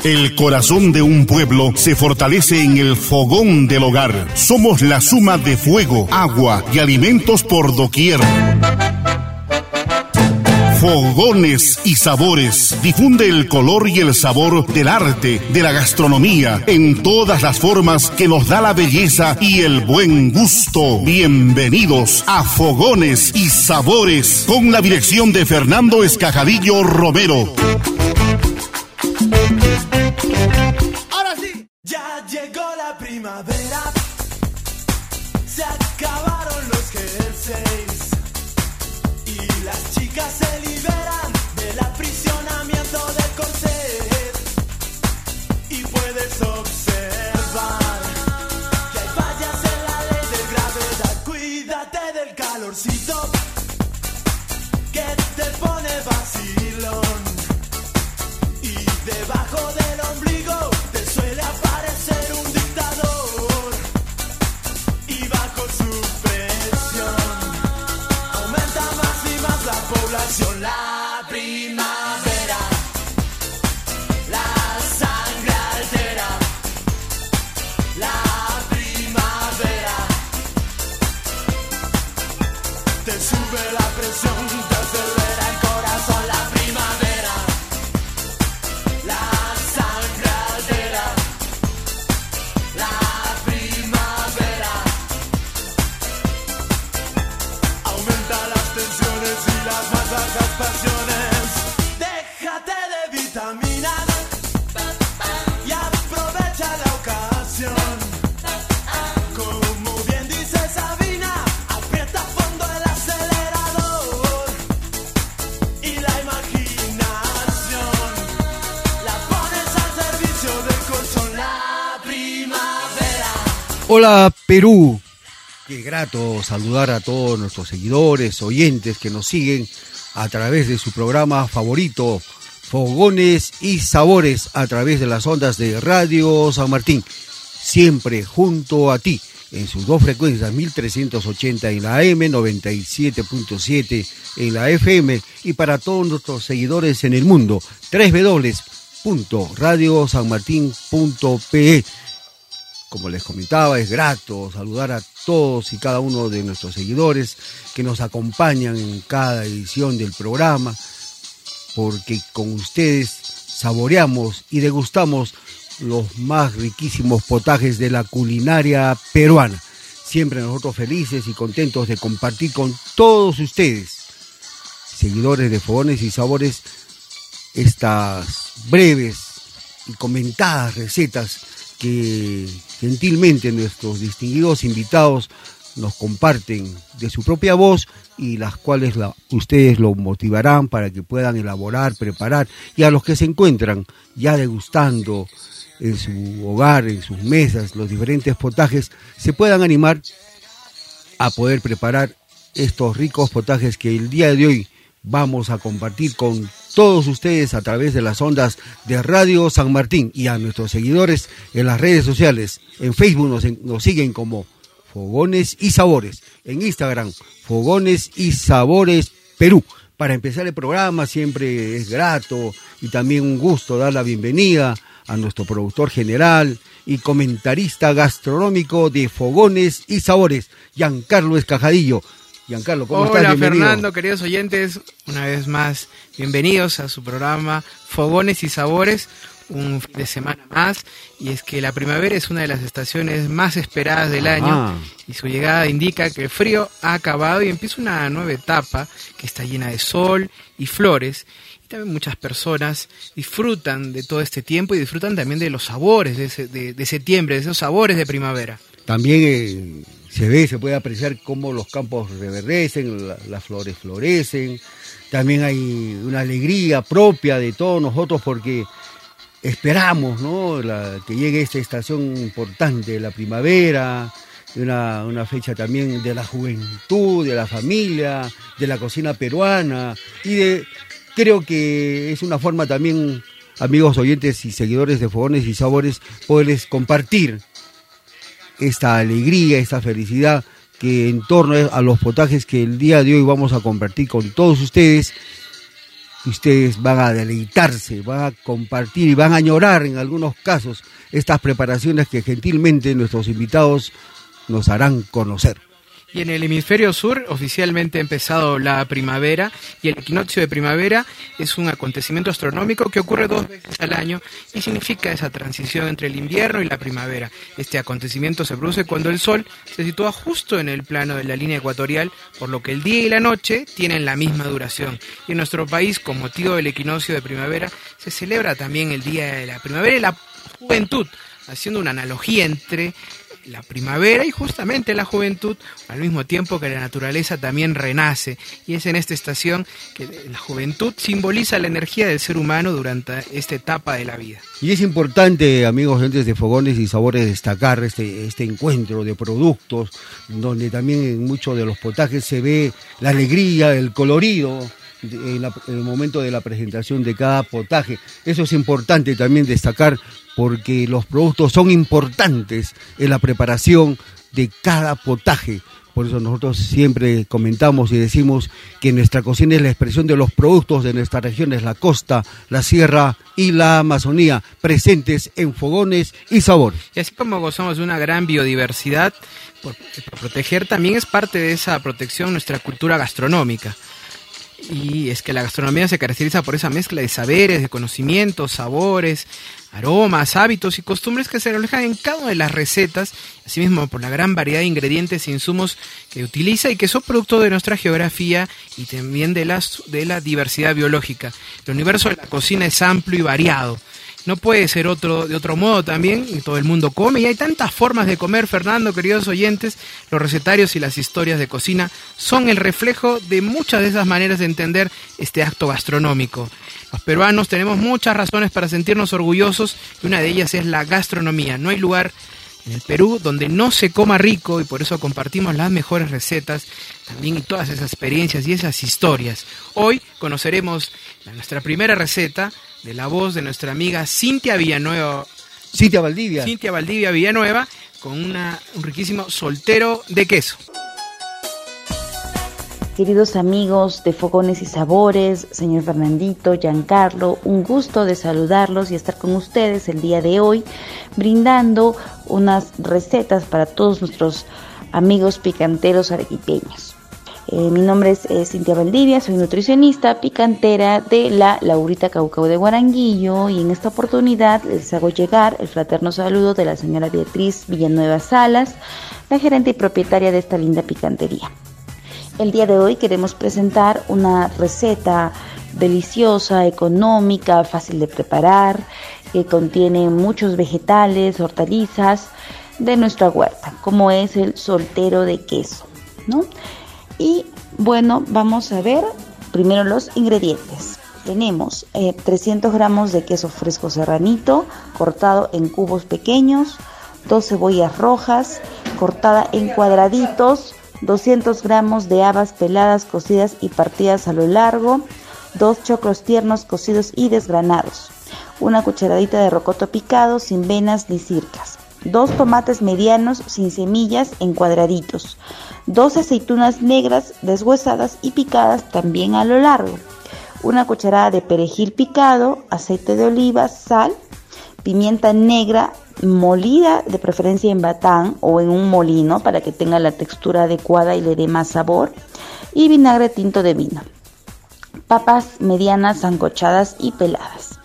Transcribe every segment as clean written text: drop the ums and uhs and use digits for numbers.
El corazón de un pueblo se fortalece en el fogón del hogar. Somos la suma de fuego, agua y alimentos por doquier. Fogones y Sabores difunde el color y el sabor del arte, de la gastronomía, en todas las formas que nos da la belleza y el buen gusto. Bienvenidos a Fogones y Sabores, con la dirección de Fernando Escajadillo Romero. Ahora sí, ya llegó la primavera, se acabaron los jerseys y las chicas se liberan del aprisionamiento del corset. Y puedes observar que hay fallas en la ley de gravedad. Cuídate del calorcito que te pone vacilón, y debajo del ombligo te suele aparecer un dictador, y bajo su presión aumenta más y más la población. La primavera, la sangre altera. La primavera te sube la presión, te acelera el corazón. La primavera, la sangre altera. La primavera aumenta las tensiones y las más bajas pasiones. Déjate de vitaminas y aprovecha la ocasión. Como bien dice Sabina, aprieta a fondo el acelerador y la imaginación la pones al servicio del colchón. La primavera. Hola Perú, qué grato saludar a todos nuestros seguidores, oyentes que nos siguen a través de su programa favorito, Fogones y Sabores, a través de las ondas de Radio San Martín, siempre junto a ti, en sus dos frecuencias, 1380 en la AM, 97.7 en la FM, y para todos nuestros seguidores en el mundo, www.radiosanmartin.pe. Como les comentaba, es grato saludar a todos y cada uno de nuestros seguidores que nos acompañan en cada edición del programa, porque con ustedes saboreamos y degustamos los más riquísimos potajes de la culinaria peruana. Siempre nosotros felices y contentos de compartir con todos ustedes, seguidores de Fogones y Sabores, estas breves y comentadas recetas que gentilmente nuestros distinguidos invitados nos comparten de su propia voz, y las cuales ustedes lo motivarán para que puedan elaborar, preparar, y a los que se encuentran ya degustando en su hogar, en sus mesas, los diferentes potajes, se puedan animar a poder preparar estos ricos potajes que el día de hoy vamos a compartir con todos ustedes a través de las ondas de Radio San Martín, y a nuestros seguidores en las redes sociales. En Facebook nos siguen como Fogones y Sabores, en Instagram Fogones y Sabores Perú. Para empezar el programa siempre es grato y también un gusto dar la bienvenida a nuestro productor general y comentarista gastronómico de Fogones y Sabores, Giancarlo Escajadillo. Giancarlo, ¿cómo estás? Hola Bienvenido. Fernando, queridos oyentes, una vez más, bienvenidos a su programa Fogones y Sabores, un fin de semana más, y es que la primavera es una de las estaciones más esperadas del año, y su llegada indica que el frío ha acabado y empieza una nueva etapa que está llena de sol y flores, y también muchas personas disfrutan de todo este tiempo y disfrutan también de los sabores de septiembre, de esos sabores de primavera. También se puede apreciar cómo los campos reverdecen, las flores florecen. También hay una alegría propia de todos nosotros porque esperamos, ¿no?, que llegue esta estación importante de la primavera, una fecha también de la juventud, de la familia, de la cocina peruana, y creo que es una forma también, amigos oyentes y seguidores de Fogones y Sabores, poderles compartir esta alegría, esta felicidad que en torno a los potajes que el día de hoy vamos a compartir con todos ustedes, ustedes van a deleitarse, van a compartir y van a añorar en algunos casos estas preparaciones que gentilmente nuestros invitados nos harán conocer. Y en el hemisferio sur oficialmente ha empezado la primavera, y el equinoccio de primavera es un acontecimiento astronómico que ocurre 2 veces al año y significa esa transición entre el invierno y la primavera. Este acontecimiento se produce cuando el Sol se sitúa justo en el plano de la línea ecuatorial, por lo que el día y la noche tienen la misma duración. Y en nuestro país, con motivo del equinoccio de primavera, se celebra también el Día de la Primavera y la Juventud, haciendo una analogía entre la primavera y justamente la juventud, al mismo tiempo que la naturaleza también renace, y es en esta estación que la juventud simboliza la energía del ser humano durante esta etapa de la vida. Y es importante, amigos oyentes de Fogones y Sabores, destacar este encuentro de productos, donde también en muchos de los potajes se ve la alegría, el colorido, en el momento de la presentación de cada potaje. Eso es importante también destacar, porque los productos son importantes en la preparación de cada potaje. Por eso nosotros siempre comentamos y decimos que nuestra cocina es la expresión de los productos de nuestras regiones, la costa, la sierra y la Amazonía, presentes en Fogones y Sabores. Y así como gozamos de una gran biodiversidad, por proteger también es parte de esa protección nuestra cultura gastronómica. Y es que la gastronomía se caracteriza por esa mezcla de saberes, de conocimientos, sabores, aromas, hábitos y costumbres que se reflejan en cada una de las recetas, asimismo por la gran variedad de ingredientes e insumos que utiliza y que son producto de nuestra geografía y también de la diversidad biológica. El universo de la cocina es amplio y variado. No puede ser de otro modo también, y todo el mundo come, y hay tantas formas de comer, Fernando, queridos oyentes. Los recetarios y las historias de cocina son el reflejo de muchas de esas maneras de entender este acto gastronómico. Los peruanos tenemos muchas razones para sentirnos orgullosos, y una de ellas es la gastronomía. No hay lugar en el Perú donde no se coma rico, y por eso compartimos las mejores recetas también y todas esas experiencias y esas historias. Hoy conoceremos nuestra primera receta de la voz de nuestra amiga Cintia Valdivia Villanueva, con un riquísimo soltero de queso. Queridos amigos de Fogones y Sabores, señor Fernandito, Giancarlo, un gusto de saludarlos y estar con ustedes el día de hoy, brindando unas recetas para todos nuestros amigos picanteros arequipeños. Mi nombre es Cintia Valdivia, soy nutricionista picantera de la Laurita Caucao de Guaranguillo, y en esta oportunidad les hago llegar el fraterno saludo de la señora Beatriz Villanueva Salas, la gerente y propietaria de esta linda picantería. El día de hoy queremos presentar una receta deliciosa, económica, fácil de preparar, que contiene muchos vegetales, hortalizas de nuestra huerta, como es el soltero de queso, ¿no? Y bueno, vamos a ver primero los ingredientes. Tenemos 300 gramos de queso fresco serranito, cortado en cubos pequeños, 2 cebollas rojas, cortada en cuadraditos, 200 gramos de habas peladas, cocidas y partidas a lo largo, 2 choclos tiernos cocidos y desgranados, una cucharadita de rocoto picado sin venas ni circas, 2 tomates medianos sin semillas en cuadraditos, 2 aceitunas negras deshuesadas y picadas también a lo largo, una cucharada de perejil picado, aceite de oliva, sal, pimienta negra molida, de preferencia en batán o en un molino para que tenga la textura adecuada y le dé más sabor, y vinagre tinto de vino. Papas medianas sancochadas y peladas.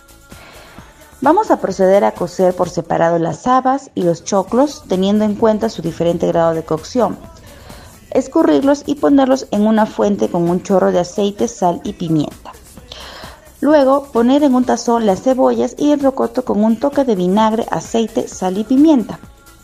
Vamos a proceder a cocer por separado las habas y los choclos, teniendo en cuenta su diferente grado de cocción. Escurrirlos y ponerlos en una fuente con un chorro de aceite, sal y pimienta. Luego poner en un tazón las cebollas y el rocoto con un toque de vinagre, aceite, sal y pimienta.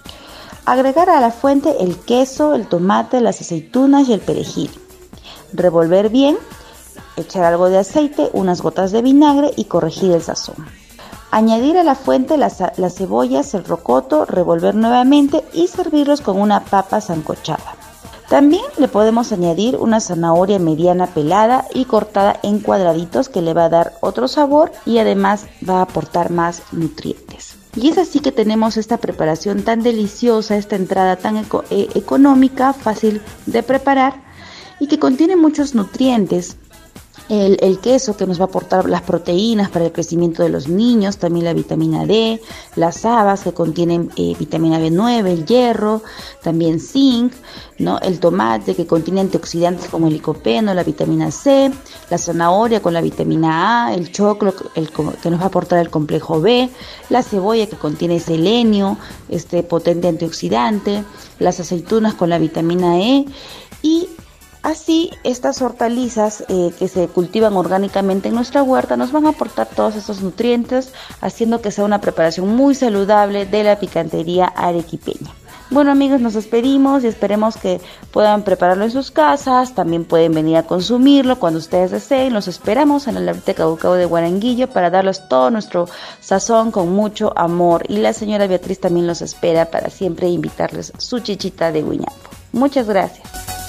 Agregar a la fuente el queso, el tomate, las aceitunas y el perejil. Revolver bien, echar algo de aceite, unas gotas de vinagre y corregir el sazón. Añadir a la fuente las cebollas, el rocoto, revolver nuevamente y servirlos con una papa sancochada. También le podemos añadir una zanahoria mediana pelada y cortada en cuadraditos, que le va a dar otro sabor y además va a aportar más nutrientes. Y es así que tenemos esta preparación tan deliciosa, esta entrada tan económica, fácil de preparar y que contiene muchos nutrientes El queso, que nos va a aportar las proteínas para el crecimiento de los niños, también la vitamina D, las habas que contienen vitamina B9, el hierro, también zinc, ¿no? El tomate que contiene antioxidantes como el licopeno, la vitamina C, la zanahoria con la vitamina A, el choclo que nos va a aportar el complejo B, la cebolla que contiene selenio, potente antioxidante, las aceitunas con la vitamina E, y así, estas hortalizas que se cultivan orgánicamente en nuestra huerta nos van a aportar todos estos nutrientes, haciendo que sea una preparación muy saludable de la picantería arequipeña. Bueno, amigos, nos despedimos y esperemos que puedan prepararlo en sus casas. También pueden venir a consumirlo cuando ustedes deseen. Los esperamos en la Laurita Caucao de Guaranguillo para darles todo nuestro sazón con mucho amor. Y la señora Beatriz también los espera para siempre invitarles su chichita de guiñapo. Muchas gracias.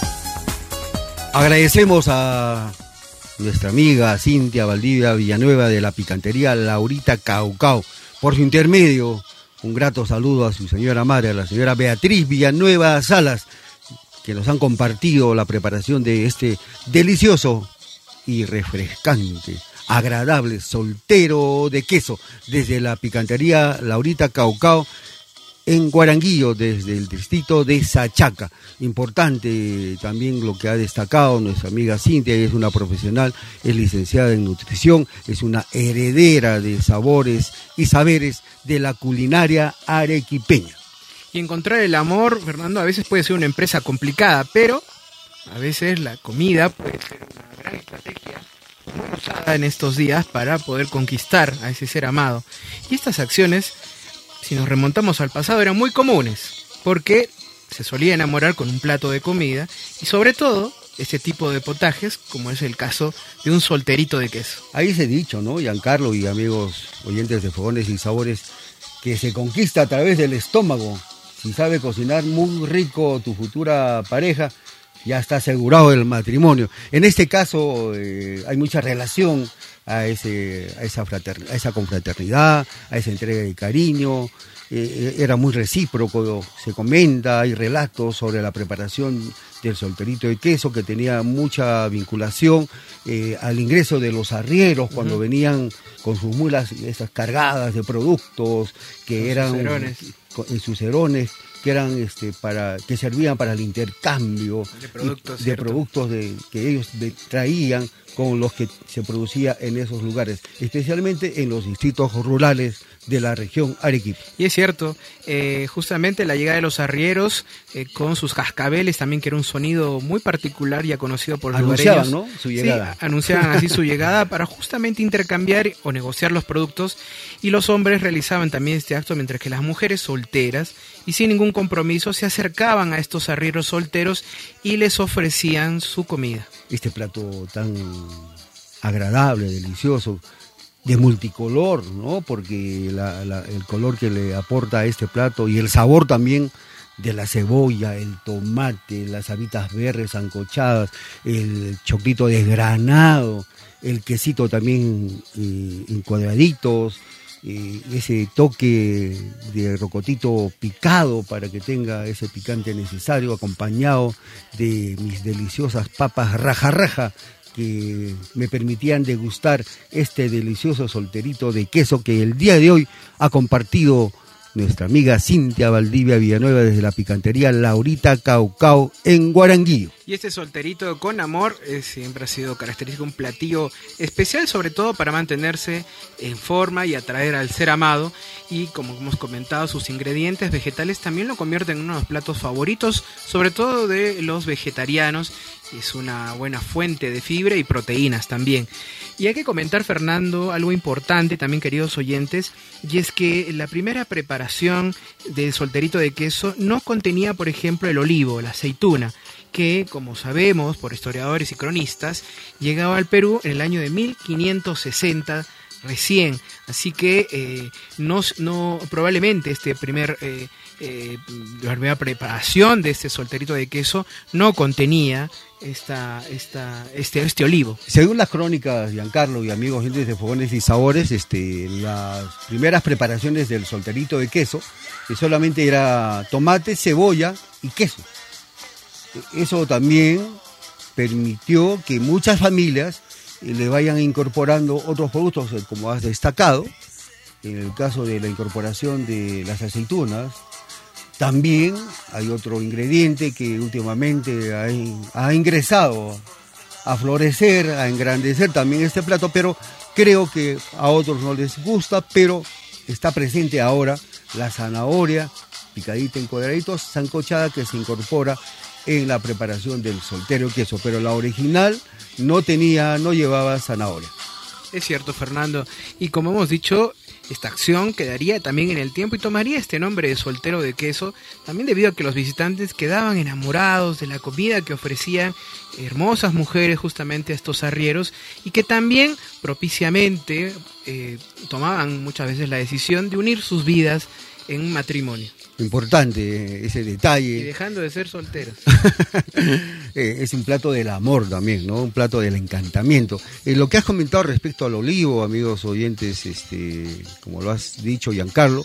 Agradecemos a nuestra amiga Cintia Valdivia Villanueva de la picantería Laurita Caucao. Por su intermedio, un grato saludo a su señora madre, a la señora Beatriz Villanueva Salas, que nos han compartido la preparación de este delicioso y refrescante, agradable soltero de queso desde la picantería Laurita Caucao en Guaranguillo, desde el distrito de Sachaca. Importante también lo que ha destacado nuestra amiga Cintia, es una profesional, es licenciada en nutrición, es una heredera de sabores y saberes de la culinaria arequipeña. Y encontrar el amor, Fernando, a veces puede ser una empresa complicada, pero a veces la comida puede ser una gran estrategia muy usada en estos días para poder conquistar a ese ser amado. Y estas acciones, si nos remontamos al pasado, eran muy comunes, porque se solía enamorar con un plato de comida y sobre todo este tipo de potajes, como es el caso de un solterito de queso. Ahí se ha dicho, ¿no, Giancarlo y amigos oyentes de Fogones y Sabores, que se conquista a través del estómago? Si sabe cocinar muy rico tu futura pareja, ya está asegurado el matrimonio. En este caso hay mucha relación a esa confraternidad, a esa entrega de cariño. Era muy recíproco, se comenta, hay relatos sobre la preparación del solterito de queso que tenía mucha vinculación al ingreso de los arrieros cuando venían con sus mulas esas cargadas de productos que eran en sus herones, que eran que servían para el intercambio de productos que ellos traían con los que se producía en esos lugares, especialmente en los distritos rurales de la región Arequipa. Y es cierto, justamente la llegada de los arrieros con sus cascabeles también, que era un sonido muy particular ya conocido por los lugareños. Anunciaban, ¿no?, su llegada. Sí, anunciaban así su llegada para justamente intercambiar o negociar los productos, y los hombres realizaban también este acto, mientras que las mujeres solteras y sin ningún compromiso se acercaban a estos arrieros solteros y les ofrecían su comida. Este plato tan agradable, delicioso, de multicolor, ¿no? Porque el color que le aporta a este plato y el sabor también de la cebolla, el tomate, las habitas verdes sancochadas, el choclito desgranado, el quesito también en cuadraditos, ese toque de rocotito picado para que tenga ese picante necesario, acompañado de mis deliciosas papas raja que me permitían degustar este delicioso solterito de queso que el día de hoy ha compartido nuestra amiga Cintia Valdivia Villanueva desde la picantería Laurita Caucao en Guaranguillo. Y este solterito con amor siempre ha sido característico, un platillo especial, sobre todo para mantenerse en forma y atraer al ser amado. Y como hemos comentado, sus ingredientes vegetales también lo convierten en uno de los platos favoritos, sobre todo de los vegetarianos. Es una buena fuente de fibra y proteínas también. Y hay que comentar, Fernando, algo importante también, queridos oyentes, y es que la primera preparación del solterito de queso no contenía, por ejemplo, el olivo, la aceituna, que, como sabemos por historiadores y cronistas, llegaba al Perú en el año de 1560 recién. Así que probablemente la primera preparación de este solterito de queso no contenía este olivo. Según las crónicas, Giancarlo y amigos oyentes de Fogones y Sabores, las primeras preparaciones del solterito de queso solamente era tomate, cebolla y queso. Eso también permitió que muchas familias y le vayan incorporando otros productos, como has destacado, en el caso de la incorporación de las aceitunas. También hay otro ingrediente que últimamente ha ingresado a florecer, a engrandecer también este plato, pero creo que a otros no les gusta, pero está presente ahora la zanahoria picadita en cuadraditos, sancochada, que se incorpora en la preparación del soltero queso, pero la original no llevaba zanahoria. Es cierto, Fernando, y como hemos dicho, esta acción quedaría también en el tiempo y tomaría este nombre de soltero de queso, también debido a que los visitantes quedaban enamorados de la comida que ofrecían hermosas mujeres justamente a estos arrieros, y que también propiciamente tomaban muchas veces la decisión de unir sus vidas en un matrimonio. Importante ese detalle. Y dejando de ser solteros. Es un plato del amor también, ¿no? Un plato del encantamiento. Lo que has comentado respecto al olivo, amigos oyentes, como lo has dicho, Giancarlo,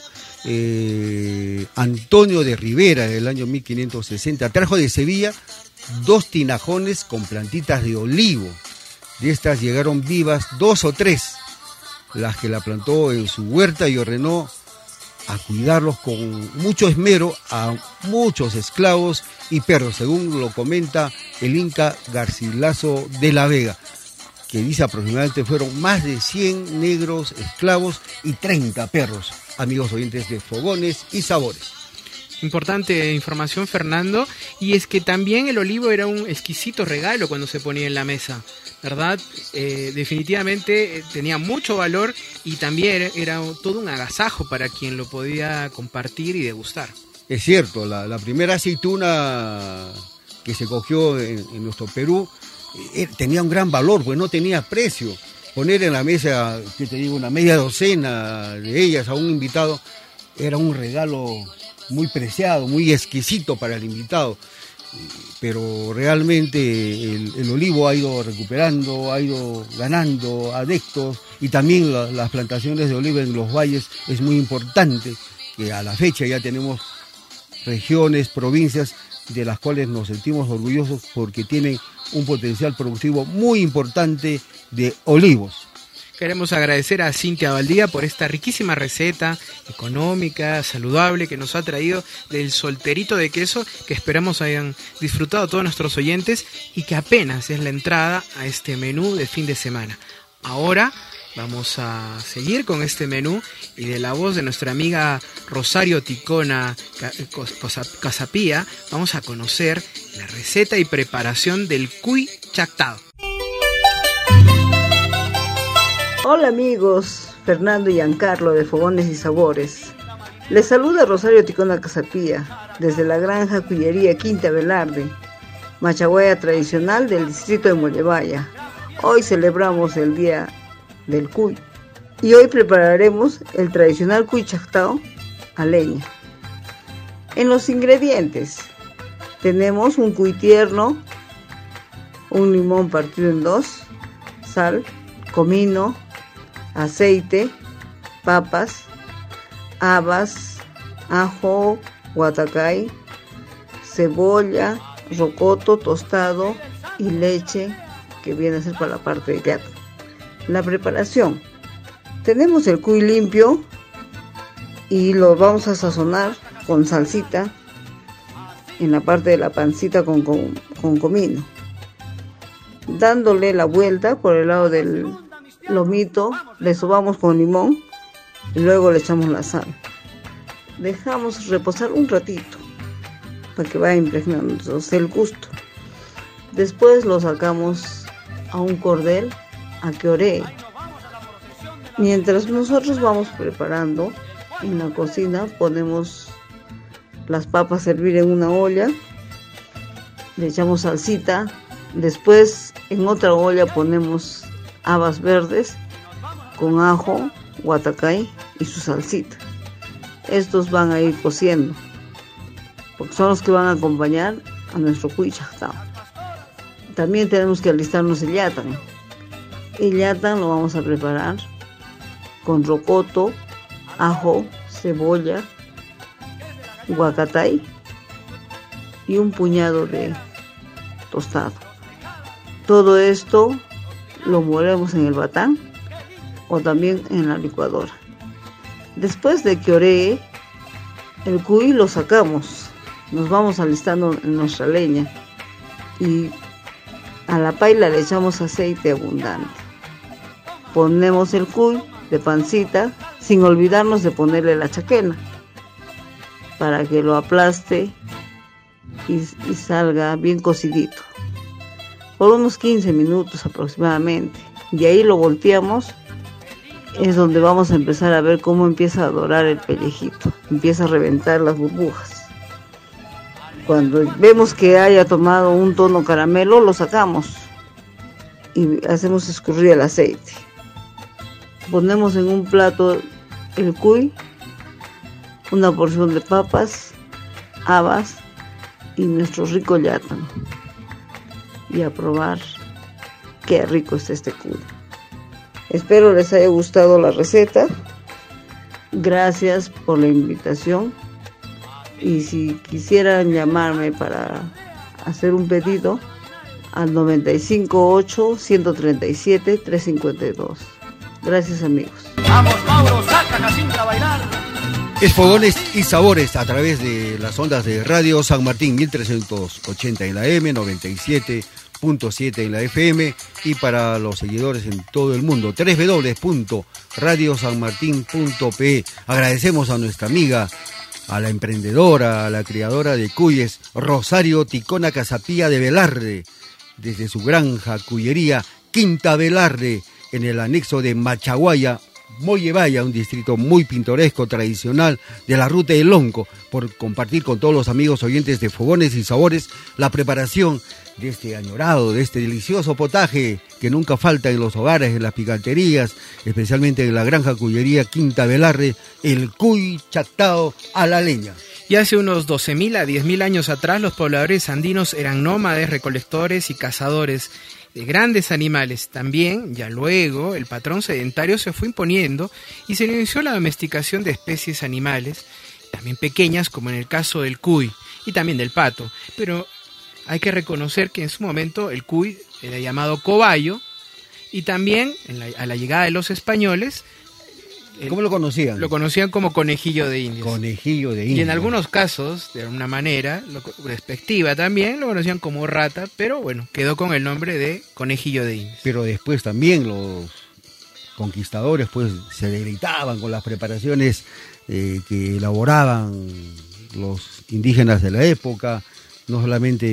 Antonio de Rivera, del año 1560, trajo de Sevilla 2 tinajones con plantitas de olivo. De estas llegaron vivas 2 o 3, las que la plantó en su huerta y ordenó a cuidarlos con mucho esmero a muchos esclavos y perros, según lo comenta el Inca Garcilaso de la Vega, que dice aproximadamente fueron más de 100 negros esclavos y 30 perros, amigos oyentes de Fogones y Sabores. Importante información, Fernando, y es que también el olivo era un exquisito regalo cuando se ponía en la mesa, ¿verdad? Definitivamente tenía mucho valor y también era todo un agasajo para quien lo podía compartir y degustar. Es cierto, la primera aceituna que se cogió en nuestro Perú tenía un gran valor, pues no tenía precio. Poner en la mesa, que te digo, una media docena de ellas a un invitado era un regalo muy preciado, muy exquisito para el invitado, pero realmente el olivo ha ido recuperando, ha ido ganando adeptos, y también las plantaciones de oliva en los valles es muy importante, que a la fecha ya tenemos regiones, provincias de las cuales nos sentimos orgullosos porque tienen un potencial productivo muy importante de olivos. Queremos agradecer a Cintia Valdía por esta riquísima receta económica, saludable, que nos ha traído del solterito de queso, que esperamos hayan disfrutado todos nuestros oyentes y que apenas es la entrada a este menú de fin de semana. Ahora vamos a seguir con este menú y de la voz de nuestra amiga Rosario Ticona Casapía vamos a conocer la receta y preparación del cuy chactado. Hola amigos, Fernando y Giancarlo de Fogones y Sabores. Les saluda Rosario Ticona Casapía, desde la granja Cuyería Quinta Velarde, Machaguaya tradicional del distrito de Mollevaya. Hoy celebramos el Día del Cuy y hoy prepararemos el tradicional cuy chactao a leña. En los ingredientes tenemos un cuy tierno, un limón partido en 2, sal, comino, aceite, papas, habas, ajo, guatacay, cebolla, rocoto tostado y leche, que viene a ser para la parte de llata. La preparación: tenemos el cuy limpio y lo vamos a sazonar con salsita en la parte de la pancita con comino, dándole la vuelta por el lado del lomito, le sobamos con limón y luego le echamos la sal. Dejamos reposar un ratito para que vaya impregnándose el gusto. Después lo sacamos a un cordel a que oree. Mientras nosotros vamos preparando en la cocina, ponemos las papas a hervir en una olla, le echamos salsita, después en otra olla ponemos habas verdes con ajo, guatacay y su salsita. Estos van a ir cociendo porque son los que van a acompañar a nuestro cuy chactao. También tenemos que alistarnos el llátano. El llátano lo vamos a preparar con rocoto, ajo, cebolla, guacatay y un puñado de tostado. Todo esto lo molemos en el batán o también en la licuadora. Después de que oree, el cuy lo sacamos, nos vamos alistando en nuestra leña y a la paila le echamos aceite abundante. Ponemos el cuy de pancita sin olvidarnos de ponerle la chaquena para que lo aplaste y salga bien cocidito. Por unos 15 minutos aproximadamente. De ahí lo volteamos. Es donde vamos a empezar a ver cómo empieza a dorar el pellejito. Empieza a reventar las burbujas. Cuando vemos que haya tomado un tono caramelo, lo sacamos y hacemos escurrir el aceite. Ponemos en un plato el cuy, una porción de papas, habas y nuestro rico llátano. Y a probar qué rico está este cuy. Espero les haya gustado la receta. Gracias por la invitación. Y si quisieran llamarme para hacer un pedido, al 958-137-352. Gracias, amigos. Vamos, Mauro, saca Jacinta a bailar. Es Fogones y Sabores a través de las ondas de Radio San Martín 1380 en la M, 97.7 en la FM y para los seguidores en todo el mundo, www.radiosanmartin.pe. Agradecemos a nuestra amiga, a la emprendedora, a la criadora de cuyes, Rosario Ticona Casapía de Velarde, desde su granja cuyería Quinta Velarde, en el anexo de Machaguaya, Mollevaya, un distrito muy pintoresco, tradicional de la ruta del Lonco, por compartir con todos los amigos oyentes de Fogones y Sabores la preparación de este añorado, de este delicioso potaje que nunca falta en los hogares, en las picanterías, especialmente en la granja cuyería Quinta Velarde, el cuy chatao a la leña. Y hace unos 12.000 a 10.000 años atrás, los pobladores andinos eran nómades, recolectores y cazadores de grandes animales. También, ya luego, el patrón sedentario se fue imponiendo y se inició la domesticación de especies animales, también pequeñas, como en el caso del cuy y también del pato. Pero hay que reconocer que en su momento el cuy era llamado cobayo y también, a la llegada de los españoles, ¿cómo lo conocían? Lo conocían como conejillo de indias. Conejillo de indias. Y en algunos casos, de alguna manera, respectiva también, lo conocían como rata, pero bueno, quedó con el nombre de conejillo de indias. Pero después también los conquistadores pues se deleitaban con las preparaciones que elaboraban los indígenas de la época, no solamente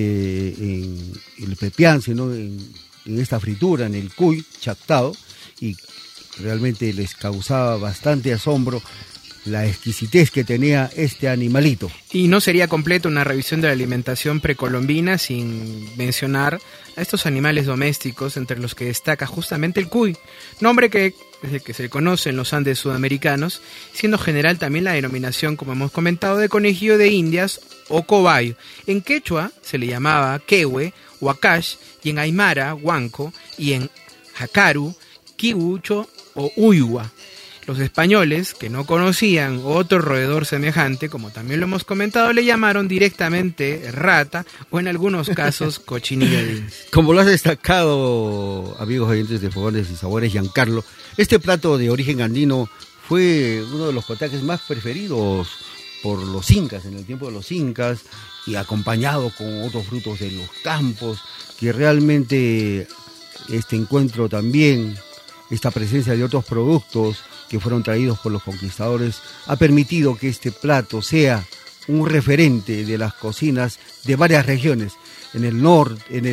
en el pepián, sino en esta fritura, en el cuy chactado, y realmente les causaba bastante asombro la exquisitez que tenía este animalito. Y no sería completa una revisión de la alimentación precolombina sin mencionar a estos animales domésticos, entre los que destaca justamente el cuy, nombre que es el que se conoce en los Andes sudamericanos, siendo general también la denominación, como hemos comentado, de conejillo de indias o cobayo. En quechua se le llamaba quehue, huacash, y en aymara, huanco, y en jacaru, kibucho o uyua. Los españoles, que no conocían otro roedor semejante, como también lo hemos comentado, le llamaron directamente rata o en algunos casos cochinillo de indias. Como lo has destacado, amigos oyentes de Fogones y Sabores, Giancarlo, este plato de origen andino fue uno de los potajes más preferidos por los incas, en el tiempo de los incas, y acompañado con otros frutos de los campos, que realmente este encuentro también, esta presencia de otros productos que fueron traídos por los conquistadores, ha permitido que este plato sea un referente de las cocinas de varias regiones, en el norte, en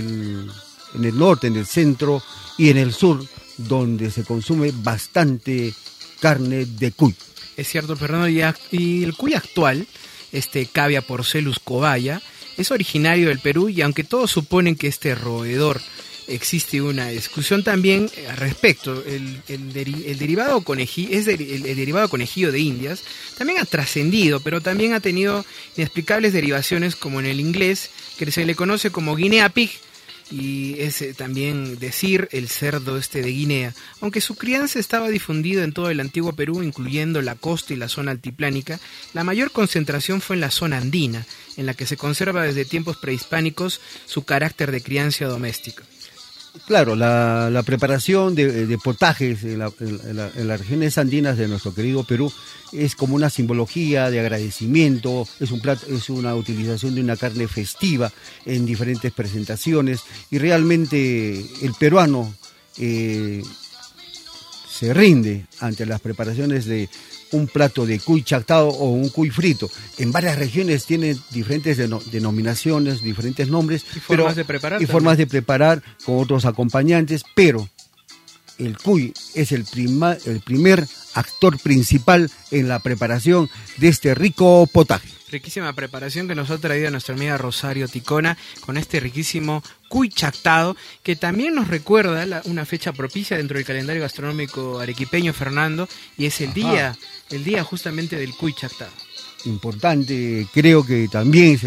el centro y en el sur, donde se consume bastante carne de cuy. Es cierto, Fernando, y el cuy actual, Cavia porcellus cobaya, es originario del Perú, y aunque todos suponen que este roedor existe una discusión también al respecto. El derivado conejillo de indias también ha trascendido, pero también ha tenido inexplicables derivaciones, como en el inglés, que se le conoce como Guinea pig, y es también decir el cerdo de Guinea. Aunque su crianza estaba difundida en todo el antiguo Perú, incluyendo la costa y la zona altiplánica, la mayor concentración fue en la zona andina, en la que se conserva desde tiempos prehispánicos su carácter de crianza doméstica. Claro, la preparación de potajes en las regiones andinas de nuestro querido Perú es como una simbología de agradecimiento, es una utilización de una carne festiva en diferentes presentaciones, y realmente el peruano se rinde ante las preparaciones de un plato de cuy chactado o un cuy frito. En varias regiones tienen diferentes denominaciones, diferentes nombres y formas de preparar con otros acompañantes, pero el cuy es el primer actor principal en la preparación de este rico potaje. Riquísima preparación que nos ha traído nuestra amiga Rosario Ticona con este riquísimo cuy chactado, que también nos recuerda una fecha propicia dentro del calendario gastronómico arequipeño, Fernando, y es el día justamente del cuy chactado. Importante, creo que también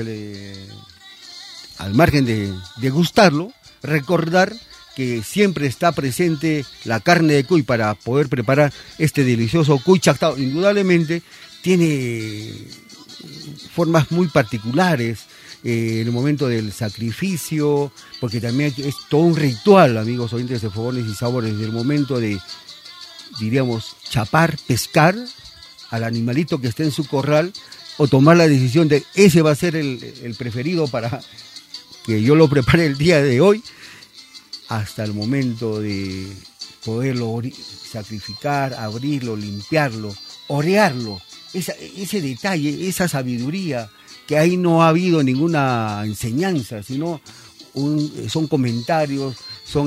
al margen de gustarlo, recordar que siempre está presente la carne de cuy para poder preparar este delicioso cuy chactado. Indudablemente tiene formas muy particulares en el momento del sacrificio, porque también es todo un ritual, amigos oyentes de Fogones y Sabores, del momento de, diríamos, chapar, pescar al animalito que esté en su corral, o tomar la decisión de ese va a ser el preferido para que yo lo prepare el día de hoy, hasta el momento de poderlo sacrificar, abrirlo, limpiarlo, orearlo. Ese detalle, esa sabiduría, que ahí no ha habido ninguna enseñanza, sino son comentarios, son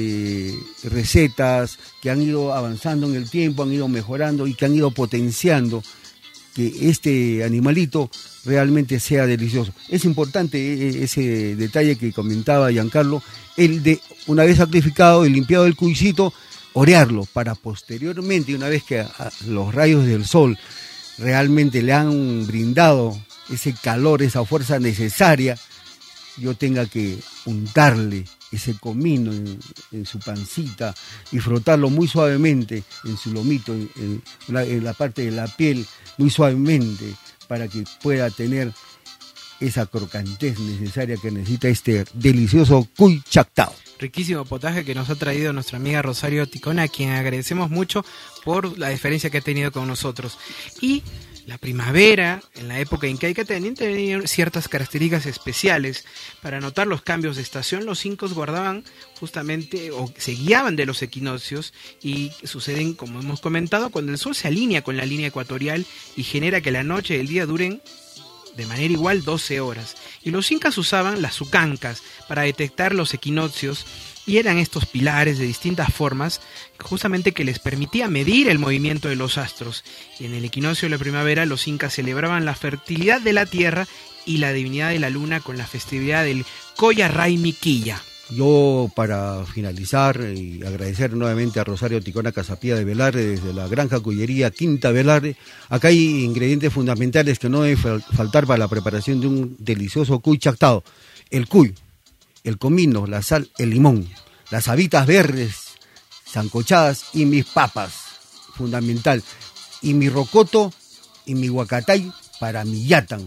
recetas que han ido avanzando en el tiempo, han ido mejorando y que han ido potenciando que este animalito realmente sea delicioso. Es importante ese detalle que comentaba Giancarlo, el de, una vez sacrificado y limpiado el cuycito, orearlo para posteriormente, una vez que los rayos del sol realmente le han brindado ese calor, esa fuerza necesaria, yo tenga que untarle ese comino en su pancita y frotarlo muy suavemente en su lomito, en la parte de la piel, muy suavemente, para que pueda tener esa crocantez necesaria que necesita este delicioso cuy chactado. Riquísimo potaje que nos ha traído nuestra amiga Rosario Ticona, a quien agradecemos mucho por la diferencia que ha tenido con nosotros. Y la primavera, en la época incaica, también tenía ciertas características especiales. Para notar los cambios de estación, los incas guardaban justamente, o se guiaban de los equinoccios, y suceden, como hemos comentado, cuando el sol se alinea con la línea ecuatorial y genera que la noche y el día duren de manera igual 12 horas. Y los incas usaban las sucancas para detectar los equinoccios, y eran estos pilares de distintas formas justamente que les permitía medir el movimiento de los astros. Y en el equinoccio de la primavera los incas celebraban la fertilidad de la tierra y la divinidad de la luna con la festividad del Coya Raimi Quilla. Yo, para finalizar, y agradecer nuevamente a Rosario Ticona Casapía de Velarde, desde la Granja Cuyería Quinta Velarde. Acá hay ingredientes fundamentales que no deben faltar para la preparación de un delicioso cuy chactado. El cuy, el comino, la sal, el limón, las habitas verdes sancochadas y mis papas, fundamental, y mi rocoto y mi huacatay para mi yatan,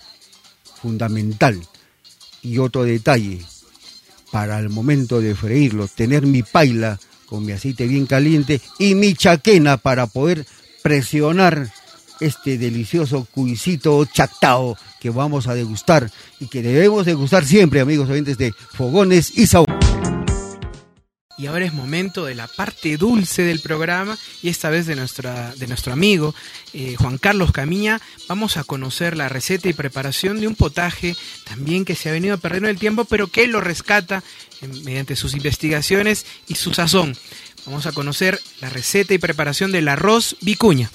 fundamental. Y otro detalle, para el momento de freírlo, tener mi paila con mi aceite bien caliente y mi chaquena para poder presionar este delicioso cuycito chactado que vamos a degustar y que debemos degustar siempre, amigos oyentes de Fogones y Sabores. Y ahora es momento de la parte dulce del programa, y esta vez de nuestro amigo Juan Carlos Camiña. Vamos a conocer la receta y preparación de un potaje también que se ha venido perdiendo el tiempo, pero que él lo rescata mediante sus investigaciones y su sazón. Vamos a conocer la receta y preparación del arroz vicuña.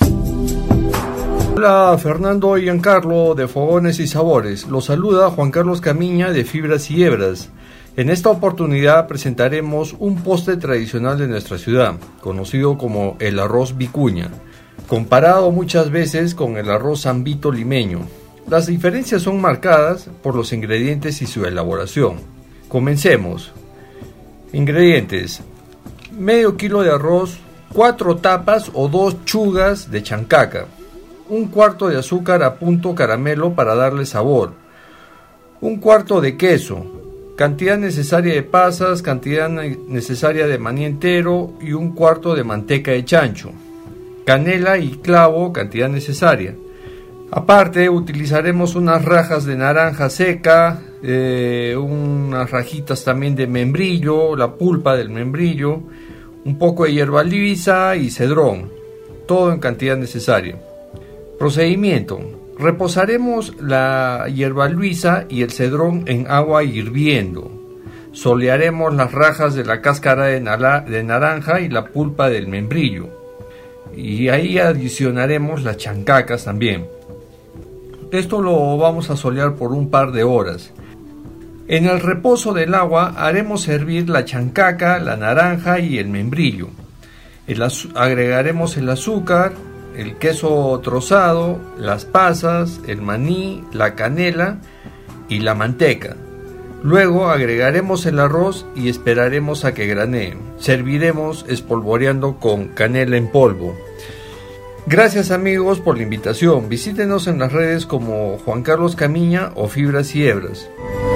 Hola Fernando y Giancarlo de Fogones y Sabores. Los saluda Juan Carlos Camiña de Fibras y Hebras. En esta oportunidad presentaremos un postre tradicional de nuestra ciudad, conocido como el arroz vicuña, comparado muchas veces con el arroz zambito limeño. Las diferencias son marcadas por los ingredientes y su elaboración. Comencemos. Ingredientes: medio kilo de arroz, 4 tapas o 2 chugas de chancaca, un cuarto de azúcar a punto caramelo para darle sabor, un cuarto de queso, cantidad necesaria de pasas, cantidad necesaria de maní entero y 1/4 de manteca de chancho, canela y clavo, cantidad necesaria. Aparte utilizaremos unas rajas de naranja seca, unas rajitas también de membrillo, la pulpa del membrillo, un poco de hierba luisa y cedrón, todo en cantidad necesaria. Procedimiento: reposaremos la hierba luisa y el cedrón en agua hirviendo. Solearemos las rajas de la cáscara de naranja y la pulpa del membrillo. Y ahí adicionaremos las chancacas también. Esto lo vamos a solear por un par de horas. En el reposo del agua haremos hervir la chancaca, la naranja y el membrillo. Agregaremos el azúcar, el queso trozado, las pasas, el maní, la canela y la manteca. Luego agregaremos el arroz y esperaremos a que granee. Serviremos espolvoreando con canela en polvo. Gracias amigos por la invitación. Visítenos en las redes como Juan Carlos Camiña o Fibras y Hebras.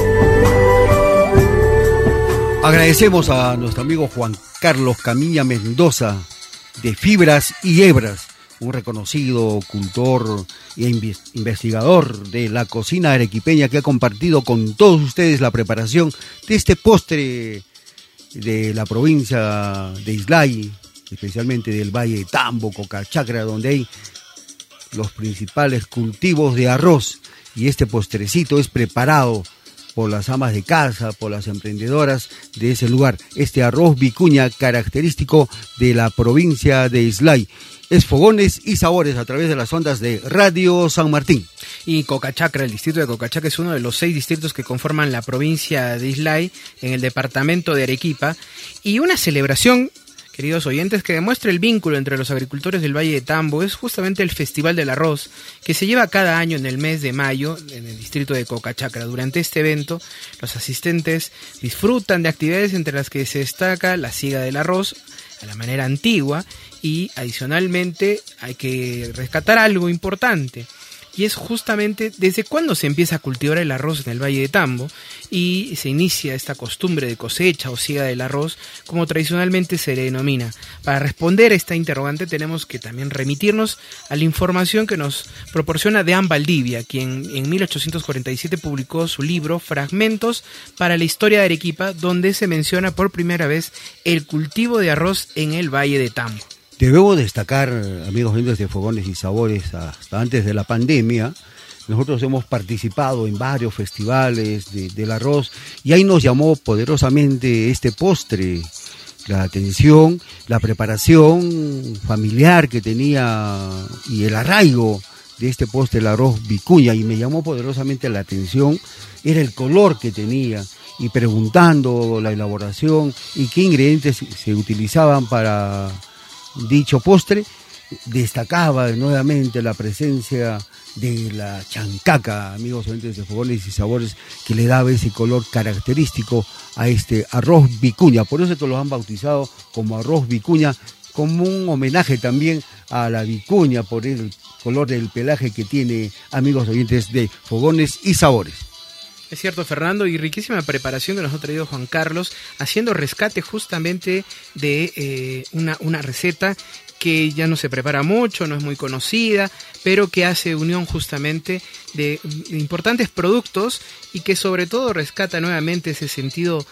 Agradecemos a nuestro amigo Juan Carlos Camiña Mendoza de Fibras y Hebras, un reconocido cultor e investigador de la cocina arequipeña que ha compartido con todos ustedes la preparación de este postre de la provincia de Islay, especialmente del Valle de Tambo, Cocachacra, donde hay los principales cultivos de arroz, y este postrecito es preparado por las amas de casa, por las emprendedoras de ese lugar. Este arroz vicuña característico de la provincia de Islay. Es Fogones y Sabores a través de las ondas de Radio San Martín. Y Cocachacra, el distrito de Cocachacra es uno de los 6 distritos que conforman la provincia de Islay en el departamento de Arequipa, y una celebración, queridos oyentes, que demuestra el vínculo entre los agricultores del Valle de Tambo es justamente el Festival del Arroz, que se lleva cada año en el mes de mayo en el distrito de Cocachacra. Durante este evento, los asistentes disfrutan de actividades entre las que se destaca la siega del arroz a la manera antigua, y adicionalmente hay que rescatar algo importante, y es justamente desde cuándo se empieza a cultivar el arroz en el Valle de Tambo y se inicia esta costumbre de cosecha o siega del arroz, como tradicionalmente se le denomina. Para responder a esta interrogante tenemos que también remitirnos a la información que nos proporciona Deán Valdivia, quien en 1847 publicó su libro Fragmentos para la historia de Arequipa, donde se menciona por primera vez el cultivo de arroz en el Valle de Tambo. Debemos destacar, amigos oyentes de Fogones y Sabores, hasta antes de la pandemia, nosotros hemos participado en varios festivales del arroz, y ahí nos llamó poderosamente este postre, la atención, la preparación familiar que tenía y el arraigo de este postre, el arroz vicuña, y me llamó poderosamente la atención, era el color que tenía, y preguntando la elaboración y qué ingredientes se utilizaban para dicho postre, destacaba nuevamente la presencia de la chancaca, amigos oyentes de Fogones y Sabores, que le daba ese color característico a este arroz vicuña. Por eso lo han bautizado como arroz vicuña, como un homenaje también a la vicuña por el color del pelaje que tiene, amigos oyentes de Fogones y Sabores. Es cierto, Fernando, y riquísima preparación que nos ha traído Juan Carlos, haciendo rescate justamente de una receta que ya no se prepara mucho, no es muy conocida, pero que hace unión justamente de importantes productos, y que sobre todo rescata nuevamente ese sentido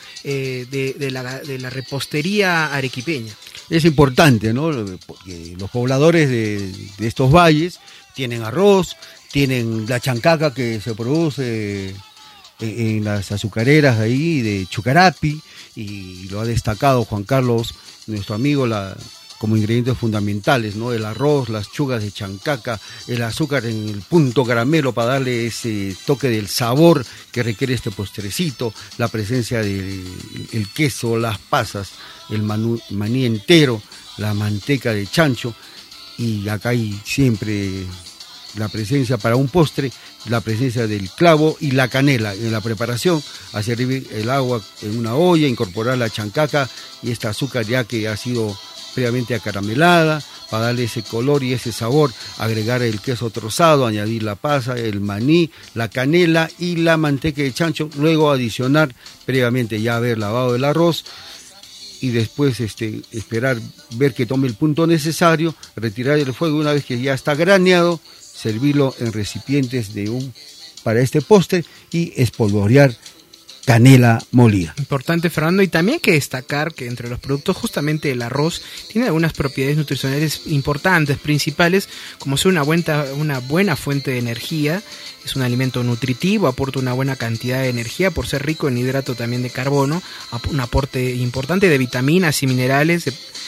de la repostería arequipeña. Es importante, ¿no? Porque los pobladores de estos valles tienen arroz, tienen la chancaca que se produce en las azucareras de ahí de Chucarapi, y lo ha destacado Juan Carlos, nuestro amigo, como ingredientes fundamentales, ¿no? El arroz, las chugas de chancaca, el azúcar en el punto caramelo para darle ese toque del sabor que requiere este postrecito, la presencia del queso, las pasas, el maní entero, la manteca de chancho, y acá hay siempre la presencia para un postre, la presencia del clavo y la canela. En la preparación, hacer hervir el agua en una olla, incorporar la chancaca y esta azúcar ya que ha sido previamente acaramelada, para darle ese color y ese sabor, agregar el queso trozado, añadir la pasa, el maní, la canela y la manteca de chancho, luego adicionar previamente ya haber lavado el arroz y después esperar, ver que tome el punto necesario, retirar el fuego. Una vez que ya está graneado, servirlo en recipientes para este postre y espolvorear canela molida. Importante, Fernando, y también hay que destacar que entre los productos justamente el arroz tiene algunas propiedades nutricionales importantes, principales, como ser una buena fuente de energía, es un alimento nutritivo, aporta una buena cantidad de energía por ser rico en hidrato también de carbono, un aporte importante de vitaminas y minerales,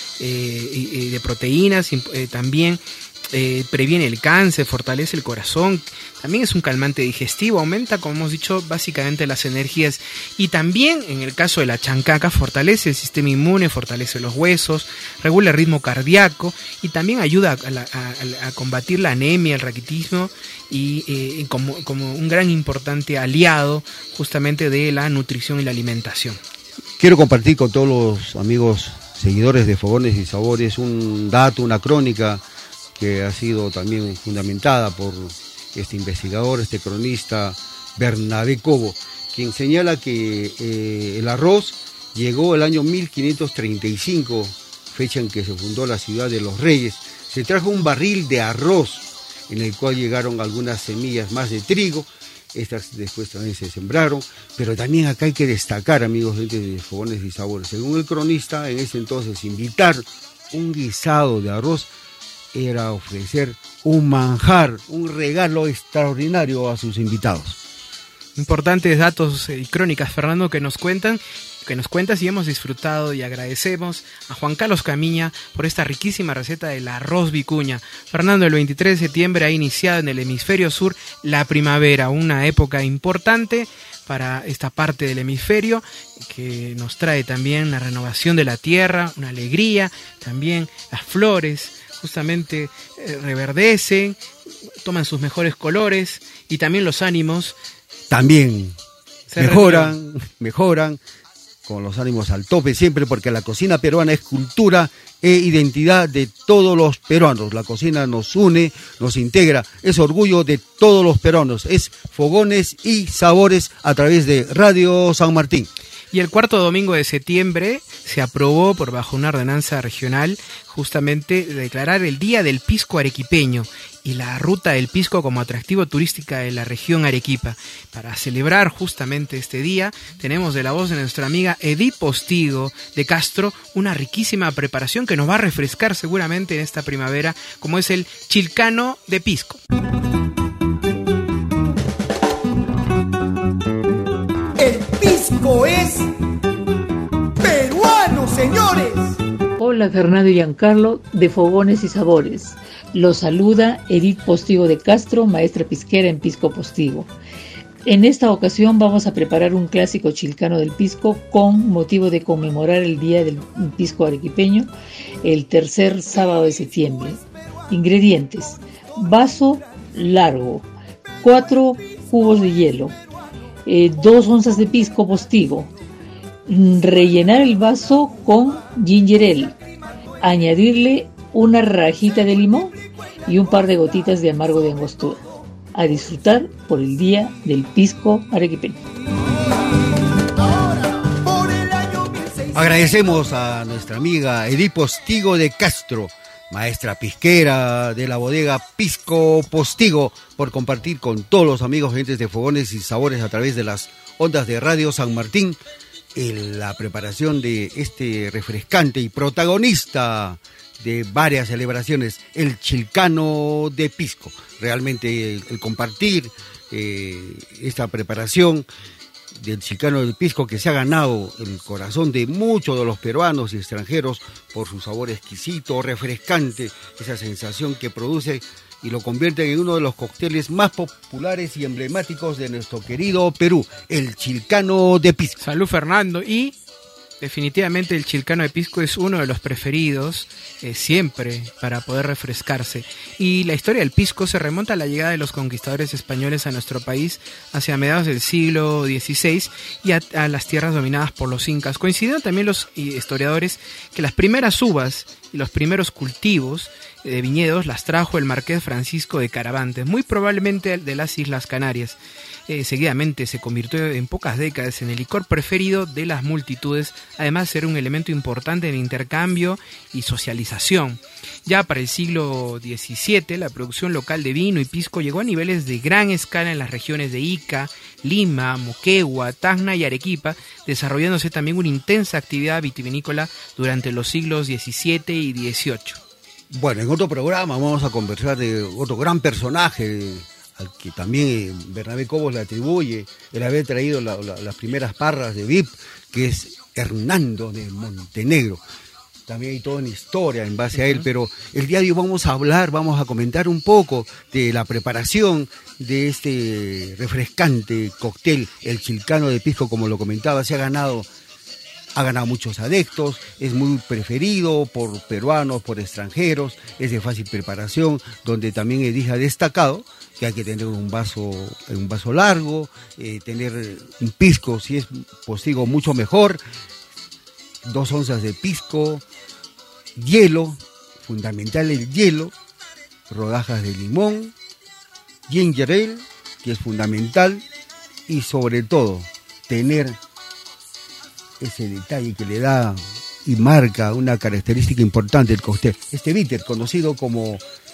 de proteínas, también previene el cáncer, fortalece el corazón, también es un calmante digestivo, aumenta, como hemos dicho, básicamente las energías, y también en el caso de la chancaca fortalece el sistema inmune, fortalece los huesos, regula el ritmo cardíaco y también ayuda a combatir la anemia, el raquitismo y como un gran importante aliado justamente de la nutrición y la alimentación. Quiero compartir con todos los amigos seguidores de Fogones y Sabores un dato, una crónica que ha sido también fundamentada por este investigador, este cronista Bernabé Cobo, quien señala que el arroz llegó el año 1535, fecha en que se fundó la ciudad de los Reyes. Se trajo un barril de arroz en el cual llegaron algunas semillas más de trigo, estas después también se sembraron, pero también acá hay que destacar, amigos de Fogones y Sabores, según el cronista, en ese entonces invitar un guisado de arroz era ofrecer un manjar, un regalo extraordinario a sus invitados. Importantes datos y crónicas, Fernando, que nos cuentas y hemos disfrutado y agradecemos a Juan Carlos Camiña por esta riquísima receta del arroz vicuña. Fernando, el 23 de septiembre ha iniciado en el hemisferio sur la primavera, una época importante para esta parte del hemisferio que nos trae también la renovación de la tierra, una alegría, también las flores justamente reverdecen, toman sus mejores colores y también los ánimos también mejoran con los ánimos al tope siempre, porque la cocina peruana es cultura e identidad de todos los peruanos. La cocina nos une, nos integra, es orgullo de todos los peruanos, es Fogones y Sabores a través de Radio San Martín. Y el cuarto domingo de septiembre se aprobó bajo una ordenanza regional justamente declarar el Día del Pisco Arequipeño y la ruta del pisco como atractivo turística de la región Arequipa. Para celebrar justamente este día, tenemos de la voz de nuestra amiga Edith Postigo de Castro una riquísima preparación que nos va a refrescar seguramente en esta primavera, como es el chilcano de pisco. El pisco es peruano, señores. Hola, Fernando y Giancarlo de Fogones y Sabores. Los saluda Edith Postigo de Castro, maestra pisquera en Pisco Postigo. En esta ocasión vamos a preparar un clásico chilcano del pisco con motivo de conmemorar el Día del Pisco Arequipeño, el tercer sábado de septiembre. Ingredientes: vaso largo, 4 cubos de hielo, 2 onzas de pisco postigo, rellenar el vaso con ginger ale, añadirle una rajita de limón y un par de gotitas de amargo de angostura. A disfrutar por el Día del Pisco Arequipeño. Agradecemos a nuestra amiga Edith Postigo de Castro, maestra pisquera de la bodega Pisco Postigo, por compartir con todos los amigos gentes de Fogones y Sabores a través de las ondas de Radio San Martín la preparación de este refrescante y protagonista de varias celebraciones, el chilcano de pisco. Realmente el compartir esta preparación del chilcano del pisco, que se ha ganado el corazón de muchos de los peruanos y extranjeros por su sabor exquisito, refrescante, esa sensación que produce y lo convierte en uno de los cócteles más populares y emblemáticos de nuestro querido Perú, el chilcano de pisco. Salud, Fernando. Y definitivamente el chilcano de pisco es uno de los preferidos siempre para poder refrescarse. Y la historia del pisco se remonta a la llegada de los conquistadores españoles a nuestro país hacia mediados del siglo XVI y a las tierras dominadas por los incas. Coincidieron también los historiadores que las primeras uvas y los primeros cultivos de viñedos las trajo el marqués Francisco de Caravantes, muy probablemente de las Islas Canarias. Seguidamente se convirtió en pocas décadas en el licor preferido de las multitudes, además de ser un elemento importante en intercambio y socialización. Ya para el siglo XVII, la producción local de vino y pisco llegó a niveles de gran escala en las regiones de Ica, Lima, Moquegua, Tacna y Arequipa, desarrollándose también una intensa actividad vitivinícola durante los siglos XVII y XVIII. Bueno, en otro programa vamos a conversar de otro gran personaje al que también Bernabé Cobos le atribuye el haber traído las primeras parras de VIP, que es Hernando de Montenegro. También hay toda una historia en base a él, pero el día de hoy vamos a comentar un poco de la preparación de este refrescante cóctel, el Chilcano de Pisco, como lo comentaba, ha ganado muchos adeptos, es muy preferido por peruanos, por extranjeros, es de fácil preparación, donde también ha destacado que hay que tener un vaso largo, tener un pisco, si es postigo, mucho mejor, 2 onzas de pisco, hielo, fundamental el hielo, rodajas de limón, ginger ale, que es fundamental, y sobre todo tener ese detalle que le da y marca una característica importante del cóctel. Este bitter, conocido como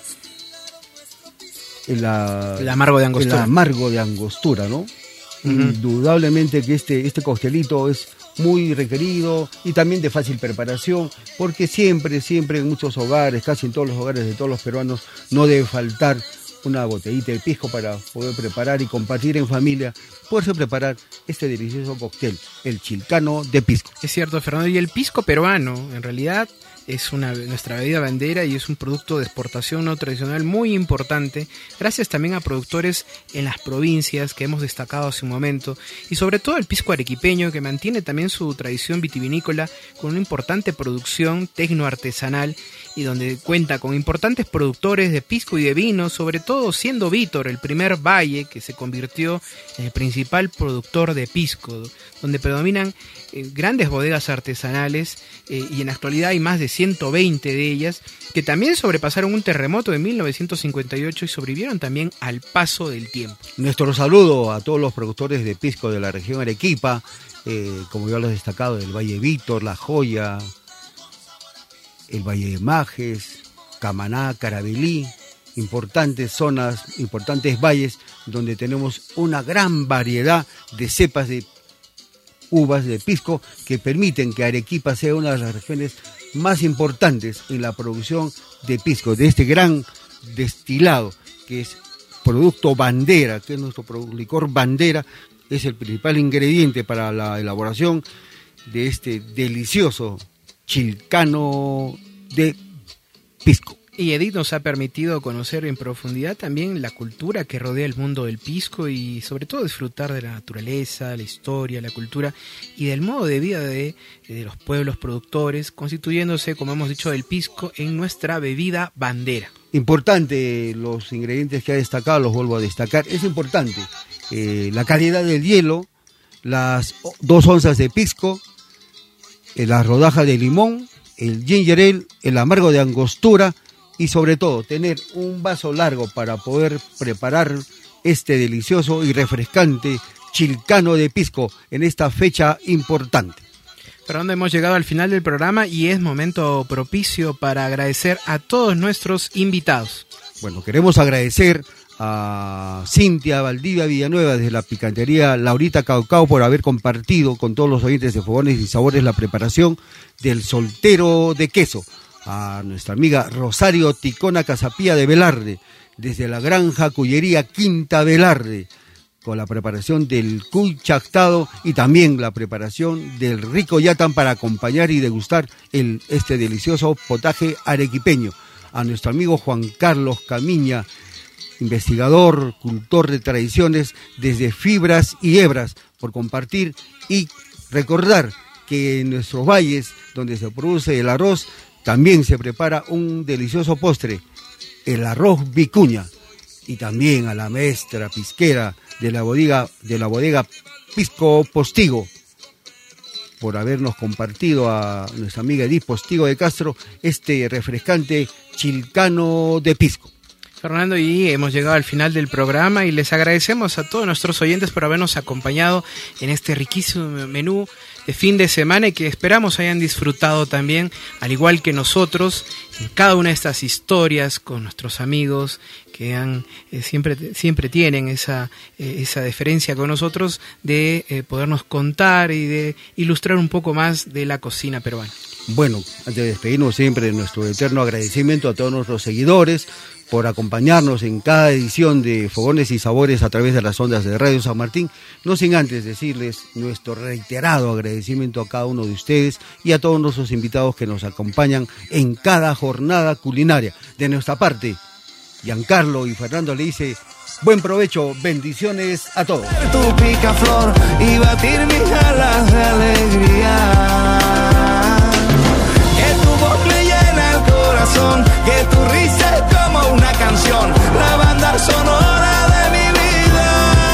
el amargo de Angostura. El amargo de Angostura, ¿no? Indudablemente que este coctelito es muy requerido y también de fácil preparación, porque siempre en muchos hogares, casi en todos los hogares de todos los peruanos, no debe faltar una botellita de pisco para poder preparar y compartir en familia, poderse preparar este delicioso cóctel, el Chilcano de Pisco. Es cierto, Fernando, y el pisco peruano, en realidad, es nuestra bebida bandera y es un producto de exportación no tradicional muy importante, gracias también a productores en las provincias que hemos destacado hace un momento, y sobre todo el pisco arequipeño, que mantiene también su tradición vitivinícola con una importante producción tecnoartesanal y donde cuenta con importantes productores de pisco y de vino, sobre todo siendo Vítor el primer valle que se convirtió en el principal productor de pisco, donde predominan grandes bodegas artesanales y en la actualidad hay más de 120 de ellas que también sobrepasaron un terremoto de 1958 y sobrevivieron también al paso del tiempo. Nuestro saludo a todos los productores de pisco de la región Arequipa, como ya lo he destacado, del Valle Vítor, La Joya, el Valle de Majes, Camaná, Carabalí, importantes zonas, importantes valles donde tenemos una gran variedad de cepas de uvas de pisco que permiten que Arequipa sea una de las regiones más importantes en la producción de pisco, de este gran destilado que es producto bandera, que es nuestro licor bandera, es el principal ingrediente para la elaboración de este delicioso Chilcano de Pisco. Y Edith nos ha permitido conocer en profundidad también la cultura que rodea el mundo del pisco y sobre todo disfrutar de la naturaleza, la historia, la cultura y del modo de vida de los pueblos productores, constituyéndose, como hemos dicho, del pisco en nuestra bebida bandera. Importante los ingredientes que ha destacado, los vuelvo a destacar. Es importante la calidad del hielo, las 2 onzas de pisco, la rodaja de limón, el ginger ale, el amargo de Angostura y sobre todo tener un vaso largo para poder preparar este delicioso y refrescante Chilcano de Pisco en esta fecha importante. Fernando, hemos llegado al final del programa y es momento propicio para agradecer a todos nuestros invitados. Bueno, queremos agradecer a Cintia Valdivia Villanueva desde la picantería Laurita Caucao por haber compartido con todos los oyentes de Fogones y Sabores la preparación del soltero de queso, a nuestra amiga Rosario Ticona Casapía de Velarde desde la granja Cullería Quinta Velarde con la preparación del cuy chactado y también la preparación del rico yatán para acompañar y degustar este delicioso potaje arequipeño, a nuestro amigo Juan Carlos Camiña, investigador, cultor de tradiciones desde Fibras y Hebras, por compartir y recordar que en nuestros valles donde se produce el arroz también se prepara un delicioso postre, el arroz vicuña, y también a la maestra pisquera de la bodega Pisco Postigo, por habernos compartido a nuestra amiga Edith Postigo de Castro este refrescante chilcano de pisco. Fernando, y hemos llegado al final del programa y les agradecemos a todos nuestros oyentes por habernos acompañado en este riquísimo menú de fin de semana y que esperamos hayan disfrutado también, al igual que nosotros, en cada una de estas historias con nuestros amigos que siempre tienen esa deferencia con nosotros de podernos contar y de ilustrar un poco más de la cocina peruana. Bueno, antes de despedirnos siempre, nuestro eterno agradecimiento a todos nuestros seguidores por acompañarnos en cada edición de Fogones y Sabores a través de las ondas de Radio San Martín, no sin antes decirles nuestro reiterado agradecimiento a cada uno de ustedes y a todos nuestros invitados que nos acompañan en cada jornada culinaria. De nuestra parte, Giancarlo y Fernando le dice buen provecho, bendiciones a todos. Tu picaflor y batir mis alas de alegría. Que tu voz me llena el corazón, que tu risa es como una canción, la banda sonora de mi vida.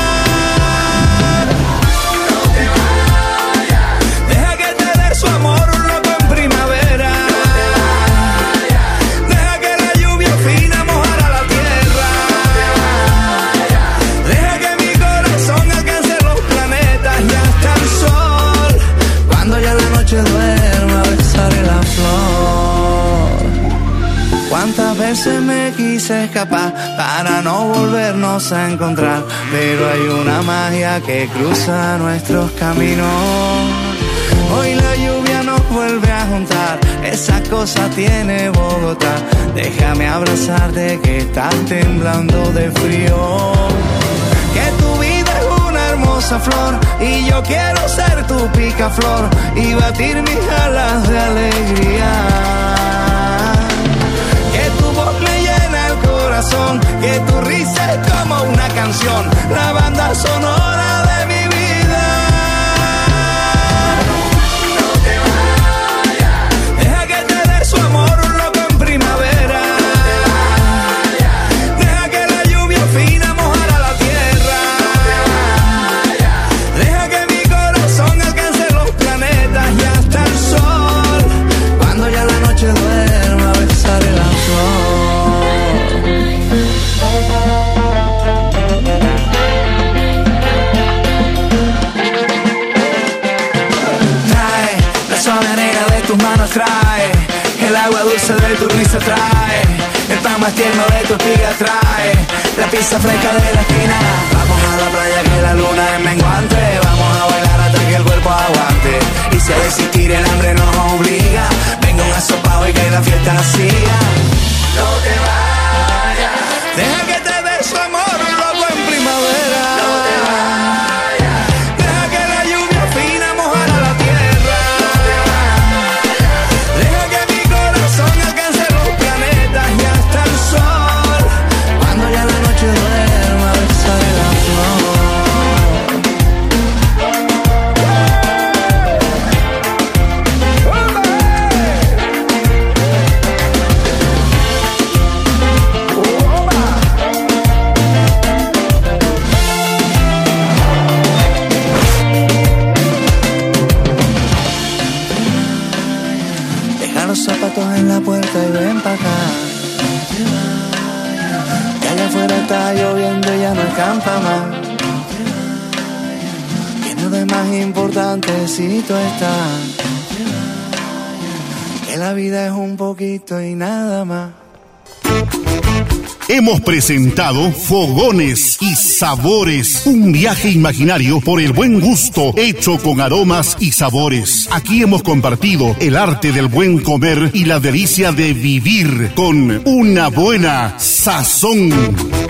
No te vayas, deja que te dé su amor un loco en primavera. No te vayas, deja que la lluvia fina mojara la tierra. No te vayas, deja que mi corazón alcance los planetas y hasta el sol. Cuando ya la noche duerma, besaré la flor. Cuántas veces me quise escapar para no volvernos a encontrar, pero hay una magia que cruza nuestros caminos. Hoy la lluvia nos vuelve a juntar, esa cosa tiene Bogotá. Déjame abrazarte que estás temblando de frío. Que tu vida es una hermosa flor y yo quiero ser tu picaflor y batir mis alas de alegría. Que tu risa es como una canción, la banda sonora de mi vida. No te vayas, deja que te dé su amor un loco en primavera. No te vayas, deja que la lluvia fina mojara la tierra. No te vayas, deja que mi corazón alcance los planetas y hasta el sol. Cuando ya la noche duerma, besaré la flor. Trae el agua dulce de tu risa, trae el pan más tierno de tu espiga, trae la pizza fresca de la esquina. Vamos a la playa que la luna es menguante, vamos a bailar hasta que el cuerpo aguante. Y si a desistir el hambre nos obliga, venga un asopado y que la fiesta siga. No te vayas, deja que te dé su amor loco en primavera. No te vayas, deja que la lluvia fina mojara la tierra. En la puerta y ven pa' acá. Que allá afuera está lloviendo y ya no escampa más. Que lo demás importante si tú estás. Que la vida es un poquito y nada más. Hemos presentado Fogones y Sabores, un viaje imaginario por el buen gusto hecho con aromas y sabores. Aquí hemos compartido el arte del buen comer y la delicia de vivir con una buena sazón.